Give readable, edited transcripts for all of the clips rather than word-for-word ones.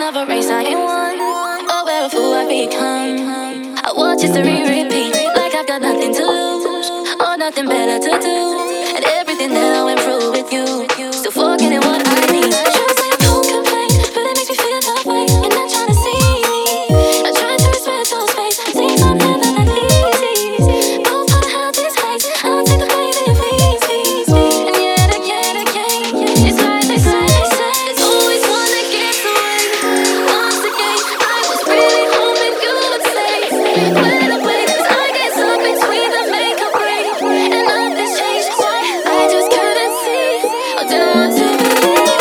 of a race I ain't won, aware of who I become. I watch history repeat, like I've got nothing to lose, or nothing better to do. And everything that I went through with you, still forgetting what I mean. You say I don't complain, but it makes me feel that way. You're not trying to see me, I'm trying to respect your space. Seems I'm never that easy. Both wanna have this face, I don't take the way that it please me. And yet again, it's like they say, it's always one that gets away. Once again, I was really hoping you would say, wait a wait, 'cause I get stuck between the make or break. And nothing's changed, why? I just couldn't see, or didn't want to believe.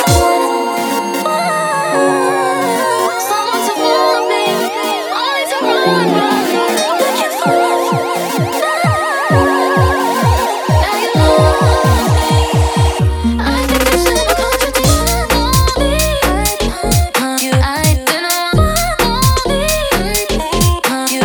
Someone to want me, only to run. Looking for now you love me. I think you should have contributed me. I didn't want me. You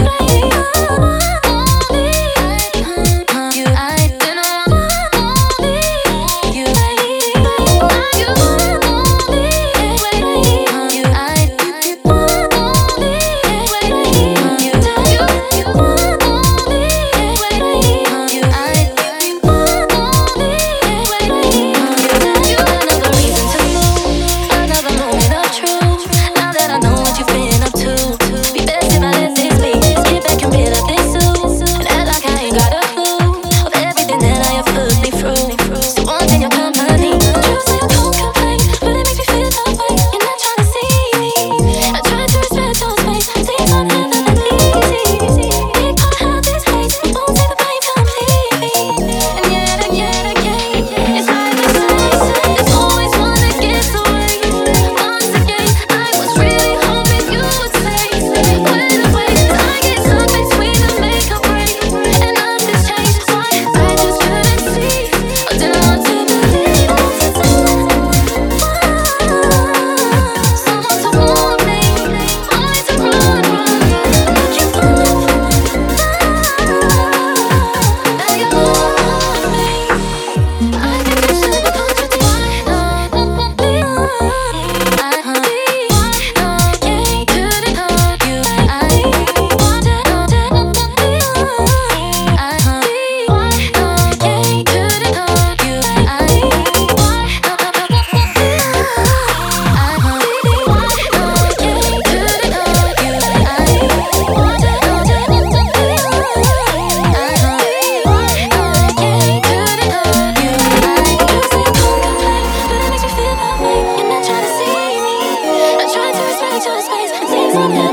You're not trying to see me. I tried to respect your space. Seems I'm